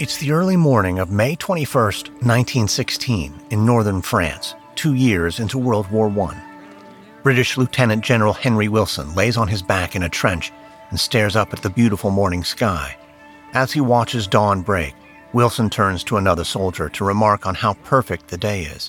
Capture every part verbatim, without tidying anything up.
It's the early morning of May twenty-first, nineteen sixteen, in northern France, two years into World War One. British Lieutenant General Henry Wilson lays on his back in a trench and stares up at the beautiful morning sky. As he watches dawn break, Wilson turns to another soldier to remark on how perfect the day is.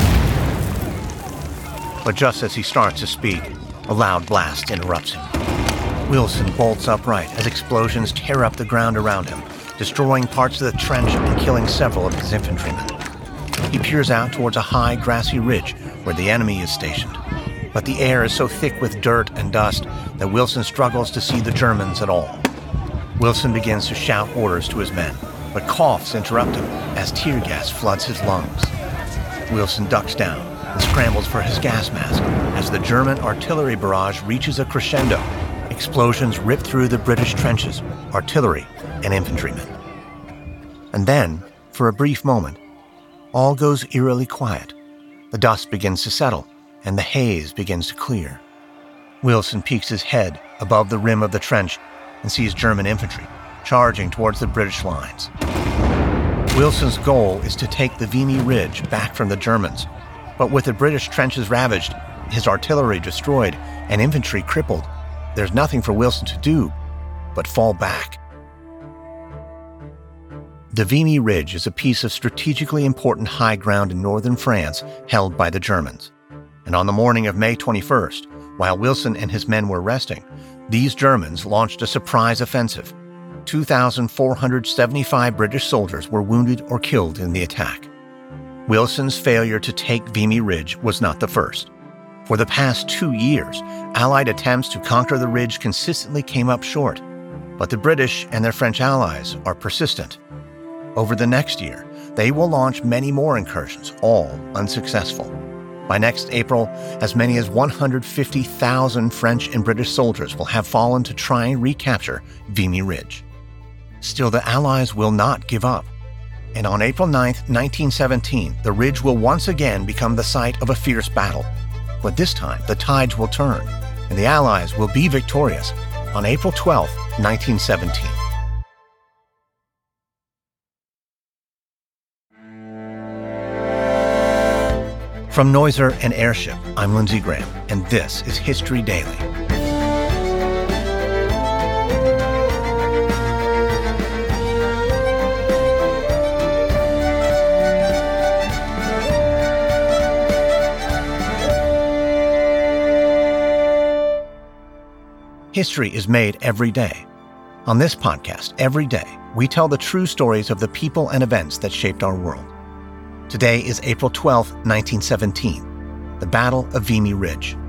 But just as he starts to speak, a loud blast interrupts him. Wilson bolts upright as explosions tear up the ground around him, destroying parts of the trench and killing several of his infantrymen. He peers out towards a high, grassy ridge where the enemy is stationed. But the air is so thick with dirt and dust that Wilson struggles to see the Germans at all. Wilson begins to shout orders to his men, but coughs interrupt him as tear gas floods his lungs. Wilson ducks down and scrambles for his gas mask as the German artillery barrage reaches a crescendo. Explosions rip through the British trenches, artillery, and infantrymen. And then, for a brief moment, all goes eerily quiet. The dust begins to settle, and the haze begins to clear. Wilson peeks his head above the rim of the trench and sees German infantry charging towards the British lines. Wilson's goal is to take the Vimy Ridge back from the Germans, but with the British trenches ravaged, his artillery destroyed, and infantry crippled, there's nothing for Wilson to do but fall back. The Vimy Ridge is a piece of strategically important high ground in northern France held by the Germans. And on the morning of May twenty-first, while Wilson and his men were resting, these Germans launched a surprise offensive. two thousand four hundred seventy-five British soldiers were wounded or killed in the attack. Wilson's failure to take Vimy Ridge was not the first. For the past two years, Allied attempts to conquer the ridge consistently came up short, but the British and their French allies are persistent. Over the next year, they will launch many more incursions, all unsuccessful. By next April, as many as one hundred fifty thousand French and British soldiers will have fallen to try and recapture Vimy Ridge. Still, the Allies will not give up. And on April ninth, nineteen seventeen, the ridge will once again become the site of a fierce battle. But this time, the tides will turn, and the Allies will be victorious on April twelfth, nineteen seventeen. From Noiser and Airship, I'm Lindsey Graham, and this is History Daily. History is made every day. On this podcast, every day, we tell the true stories of the people and events that shaped our world. Today is April twelfth, nineteen seventeen, the Battle of Vimy Ridge.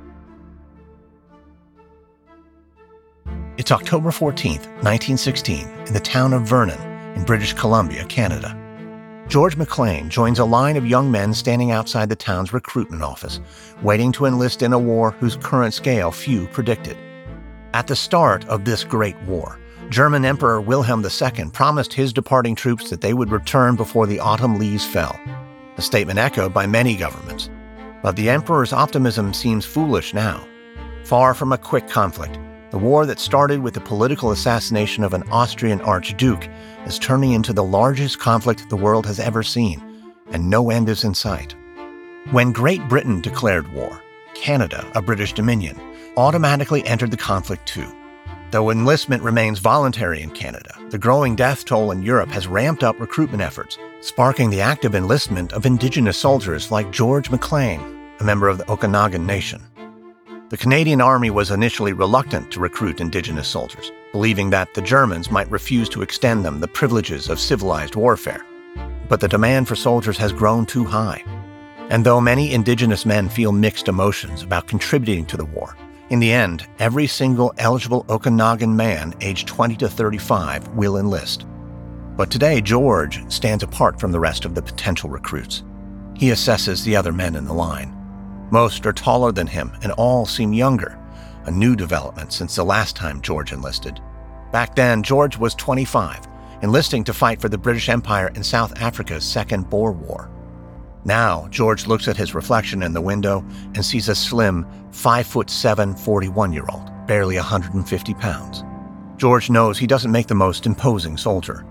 It's October fourteenth, nineteen sixteen, in the town of Vernon in British Columbia, Canada. George McClane joins a line of young men standing outside the town's recruitment office, waiting to enlist in a war whose current scale few predicted. At the start of this great war, German Emperor Wilhelm the Second promised his departing troops that they would return before the autumn leaves fell, a statement echoed by many governments. But the emperor's optimism seems foolish now. Far from a quick conflict, the war that started with the political assassination of an Austrian archduke is turning into the largest conflict the world has ever seen, and no end is in sight. When Great Britain declared war, Canada, a British dominion, automatically entered the conflict too. Though enlistment remains voluntary in Canada, the growing death toll in Europe has ramped up recruitment efforts, sparking the active enlistment of Indigenous soldiers like George McClane, a member of the Okanagan Nation. The Canadian Army was initially reluctant to recruit Indigenous soldiers, believing that the Germans might refuse to extend them the privileges of civilized warfare. But the demand for soldiers has grown too high. And though many Indigenous men feel mixed emotions about contributing to the war, in the end, every single eligible Okanagan man aged twenty to thirty-five will enlist. But today, George stands apart from the rest of the potential recruits. He assesses the other men in the line. Most are taller than him, and all seem younger, a new development since the last time George enlisted. Back then, George was twenty-five, enlisting to fight for the British Empire in South Africa's Second Boer War. Now, George looks at his reflection in the window and sees a slim, five foot seven, forty-one-year-old, barely one hundred fifty pounds. George knows he doesn't make the most imposing soldier.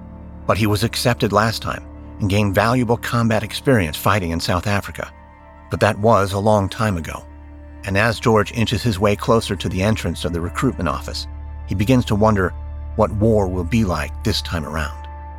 But he was accepted last time and gained valuable combat experience fighting in South Africa. But that was a long time ago. And as George inches his way closer to the entrance of the recruitment office, he begins to wonder what war will be like this time around.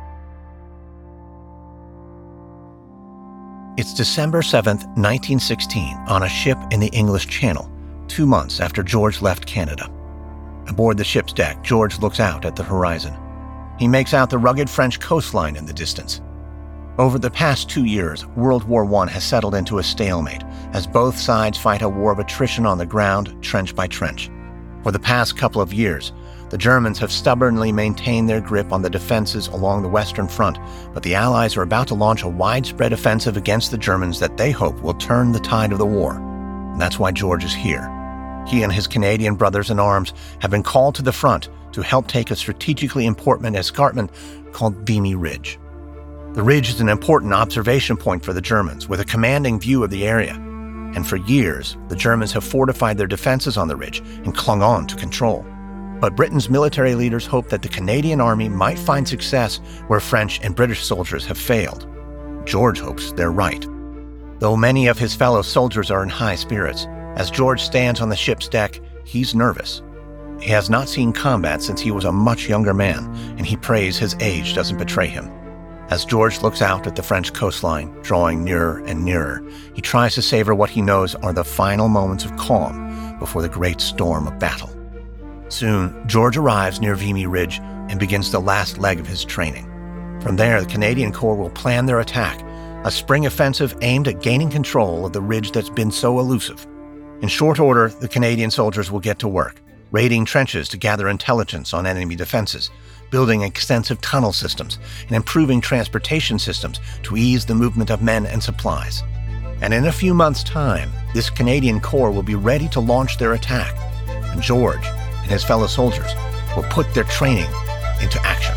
It's December seventh, nineteen sixteen, on a ship in the English Channel, two months after George left Canada. Aboard the ship's deck, George looks out at the horizon. He makes out the rugged French coastline in the distance. Over the past two years, World War One has settled into a stalemate as both sides fight a war of attrition on the ground, trench by trench. For the past couple of years, the Germans have stubbornly maintained their grip on the defenses along the Western Front, but the Allies are about to launch a widespread offensive against the Germans that they hope will turn the tide of the war. And that's why George is here. He and his Canadian brothers in arms have been called to the front to help take a strategically important escarpment called Vimy Ridge. The ridge is an important observation point for the Germans, with a commanding view of the area. And for years, the Germans have fortified their defenses on the ridge and clung on to control. But Britain's military leaders hope that the Canadian Army might find success where French and British soldiers have failed. George hopes they're right. Though many of his fellow soldiers are in high spirits, as George stands on the ship's deck, he's nervous. He has not seen combat since he was a much younger man, and he prays his age doesn't betray him. As George looks out at the French coastline, drawing nearer and nearer, he tries to savor what he knows are the final moments of calm before the great storm of battle. Soon, George arrives near Vimy Ridge and begins the last leg of his training. From there, the Canadian Corps will plan their attack, a spring offensive aimed at gaining control of the ridge that's been so elusive. In short order, the Canadian soldiers will get to work, raiding trenches to gather intelligence on enemy defenses, building extensive tunnel systems, and improving transportation systems to ease the movement of men and supplies. And in a few months' time, this Canadian Corps will be ready to launch their attack, and George and his fellow soldiers will put their training into action.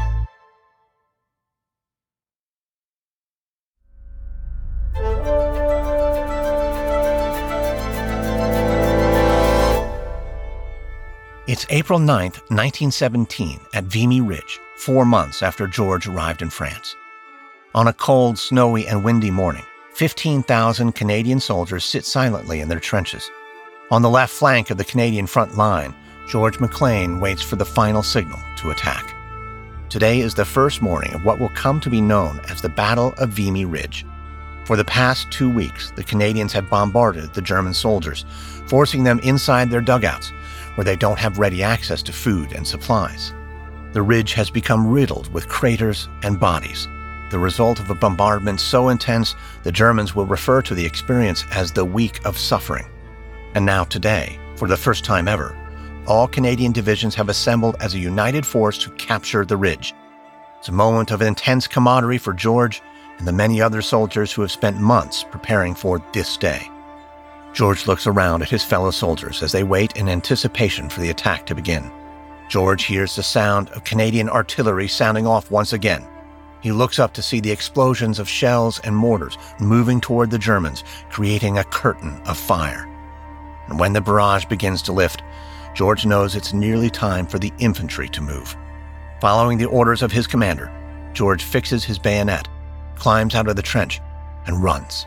It's April ninth, nineteen seventeen, at Vimy Ridge, four months after George arrived in France. On a cold, snowy, and windy morning, fifteen thousand Canadian soldiers sit silently in their trenches. On the left flank of the Canadian front line, George McClane waits for the final signal to attack. Today is the first morning of what will come to be known as the Battle of Vimy Ridge. For the past two weeks, the Canadians have bombarded the German soldiers, forcing them inside their dugouts, where they don't have ready access to food and supplies. The ridge has become riddled with craters and bodies, the result of a bombardment so intense the Germans will refer to the experience as the Week of Suffering. And now today, for the first time ever, all Canadian divisions have assembled as a united force to capture the ridge. It's a moment of intense camaraderie for George and the many other soldiers who have spent months preparing for this day. George looks around at his fellow soldiers as they wait in anticipation for the attack to begin. George hears the sound of Canadian artillery sounding off once again. He looks up to see the explosions of shells and mortars moving toward the Germans, creating a curtain of fire. And when the barrage begins to lift, George knows it's nearly time for the infantry to move. Following the orders of his commander, George fixes his bayonet, climbs out of the trench, and runs.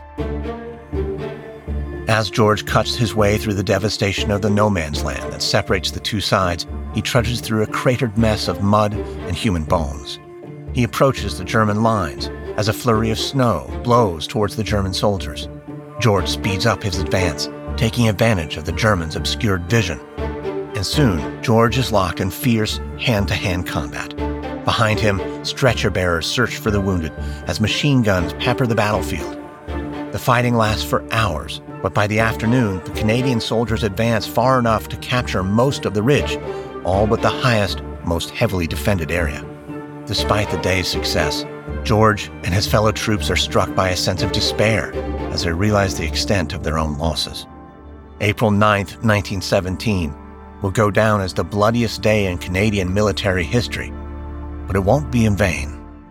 As George cuts his way through the devastation of the no-man's land that separates the two sides, he trudges through a cratered mess of mud and human bones. He approaches the German lines as a flurry of snow blows towards the German soldiers. George speeds up his advance, taking advantage of the Germans' obscured vision. And soon, George is locked in fierce hand-to-hand combat. Behind him, stretcher-bearers search for the wounded as machine guns pepper the battlefield. The fighting lasts for hours, but by the afternoon, the Canadian soldiers advance far enough to capture most of the ridge, all but the highest, most heavily defended area. Despite the day's success, George and his fellow troops are struck by a sense of despair as they realize the extent of their own losses. April ninth, nineteen seventeen, will go down as the bloodiest day in Canadian military history, but it won't be in vain.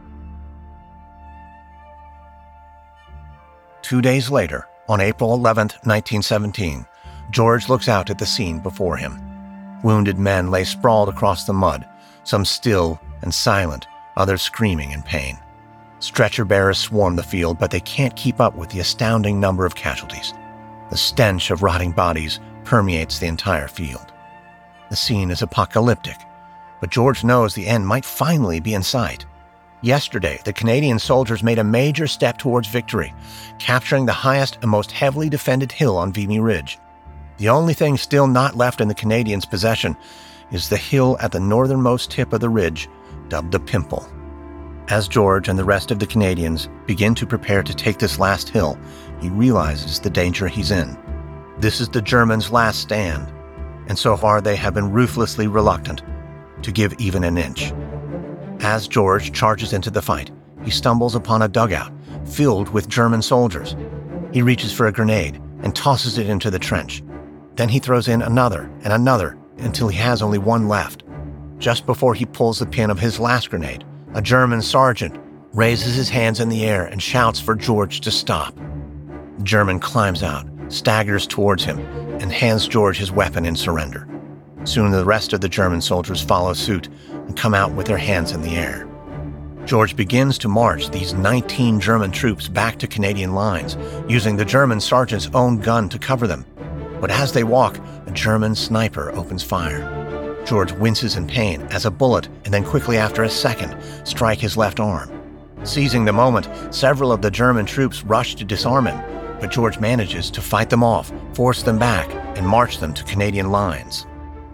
Two days later, on April eleventh, nineteen seventeen, George looks out at the scene before him. Wounded men lay sprawled across the mud, some still and silent, others screaming in pain. Stretcher bearers swarm the field, but they can't keep up with the astounding number of casualties. The stench of rotting bodies permeates the entire field. The scene is apocalyptic, but George knows the end might finally be in sight. Yesterday, the Canadian soldiers made a major step towards victory, capturing the highest and most heavily defended hill on Vimy Ridge. The only thing still not left in the Canadians' possession is the hill at the northernmost tip of the ridge, dubbed the Pimple. As George and the rest of the Canadians begin to prepare to take this last hill, he realizes the danger he's in. This is the Germans' last stand, and so far they have been ruthlessly reluctant to give even an inch. As George charges into the fight, he stumbles upon a dugout filled with German soldiers. He reaches for a grenade and tosses it into the trench. Then he throws in another and another until he has only one left. Just before he pulls the pin of his last grenade, a German sergeant raises his hands in the air and shouts for George to stop. The German climbs out, staggers towards him, and hands George his weapon in surrender. Soon the rest of the German soldiers follow suit and come out with their hands in the air. George begins to march these nineteen German troops back to Canadian lines, using the German sergeant's own gun to cover them. But as they walk, a German sniper opens fire. George winces in pain as a bullet, and then quickly after a second, strike his left arm. Seizing the moment, several of the German troops rush to disarm him, but George manages to fight them off, force them back, and march them to Canadian lines.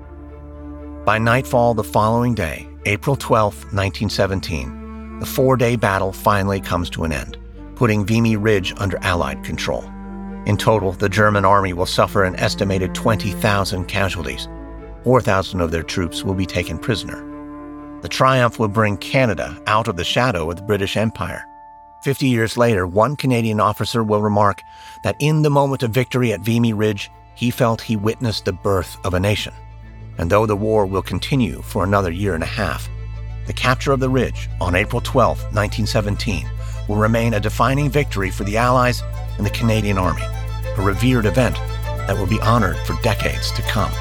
By nightfall the following day, April twelfth, nineteen seventeen, the four-day battle finally comes to an end, putting Vimy Ridge under Allied control. In total, the German army will suffer an estimated twenty thousand casualties. four thousand of their troops will be taken prisoner. The triumph will bring Canada out of the shadow of the British Empire. Fifty years later, one Canadian officer will remark that in the moment of victory at Vimy Ridge, he felt he witnessed the birth of a nation. And though the war will continue for another year and a half, the capture of the ridge on April twelfth, nineteen seventeen, will remain a defining victory for the Allies and the Canadian Army, a revered event that will be honored for decades to come.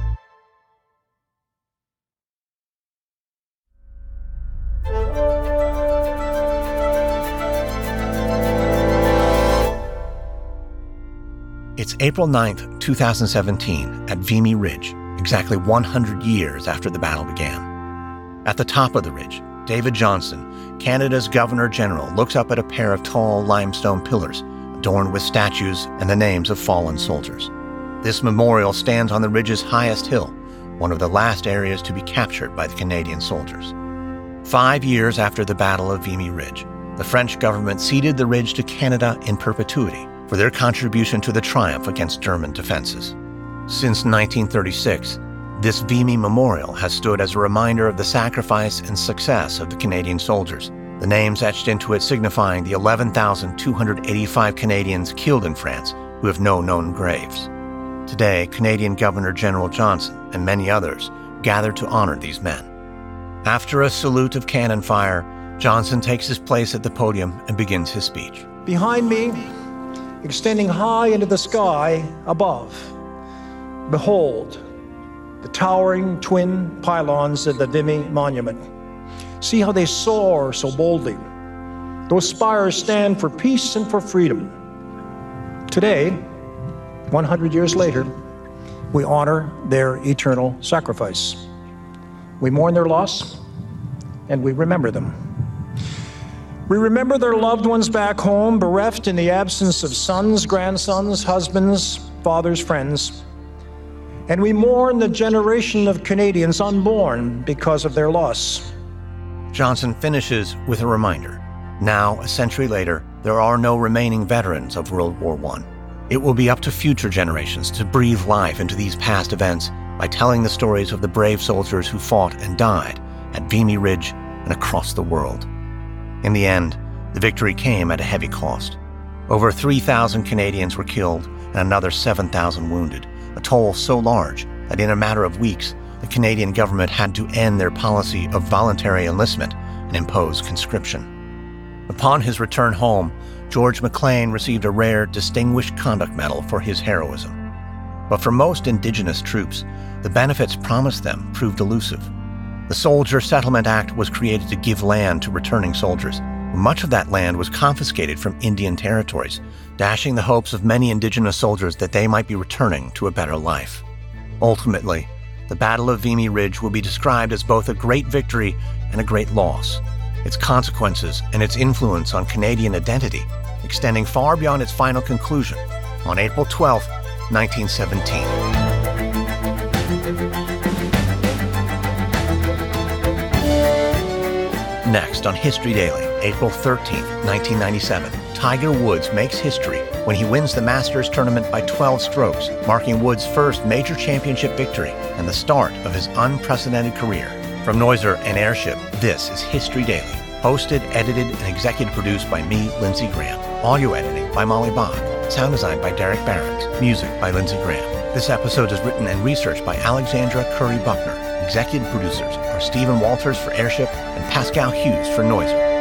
It's April ninth, two thousand seventeen, at Vimy Ridge, exactly one hundred years after the battle began. At the top of the ridge, David Johnston, Canada's Governor-General, looks up at a pair of tall limestone pillars adorned with statues and the names of fallen soldiers. This memorial stands on the ridge's highest hill, one of the last areas to be captured by the Canadian soldiers. Five years after the Battle of Vimy Ridge, the French government ceded the ridge to Canada in perpetuity for their contribution to the triumph against German defenses. Since nineteen thirty-six, this Vimy Memorial has stood as a reminder of the sacrifice and success of the Canadian soldiers, the names etched into it signifying the eleven thousand two hundred eighty-five Canadians killed in France who have no known graves. Today, Canadian Governor-General Johnson and many others gather to honor these men. After a salute of cannon fire, Johnson takes his place at the podium and begins his speech. Behind me, extending high into the sky above, behold the towering twin pylons of the Vimy Monument. See how they soar so boldly. Those spires stand for peace and for freedom. Today, one hundred years later, we honor their eternal sacrifice. We mourn their loss, and we remember them. We remember their loved ones back home, bereft in the absence of sons, grandsons, husbands, fathers, friends. And we mourn the generation of Canadians unborn because of their loss. Johnson finishes with a reminder. Now, a century later, there are no remaining veterans of World War One. It will be up to future generations to breathe life into these past events by telling the stories of the brave soldiers who fought and died at Vimy Ridge and across the world. In the end, the victory came at a heavy cost. Over three thousand Canadians were killed and another seven thousand wounded, a toll so large that in a matter of weeks, the Canadian government had to end their policy of voluntary enlistment and impose conscription. Upon his return home, George McClean received a rare Distinguished Conduct Medal for his heroism. But for most Indigenous troops, the benefits promised them proved elusive. The Soldier Settlement Act was created to give land to returning soldiers. Much of that land was confiscated from Indian territories, dashing the hopes of many indigenous soldiers that they might be returning to a better life. Ultimately, the Battle of Vimy Ridge will be described as both a great victory and a great loss. Its consequences and its influence on Canadian identity extending far beyond its final conclusion on April twelfth, nineteen seventeen. Next on History Daily, April thirteenth, nineteen ninety-seven, Tiger Woods makes history when he wins the Masters tournament by twelve strokes, marking Woods' first major championship victory and the start of his unprecedented career. From Noiser and Airship, this is History Daily, hosted, edited, and executive produced by me, Lindsey Graham. Audio editing by Molly Bach. Sound design by Derek Barons. Music by Lindsey Graham. This episode is written and researched by Alexandra Curry Buckner. Executive producers are Stephen Walters for Airship and Pascal Hughes for Noiser.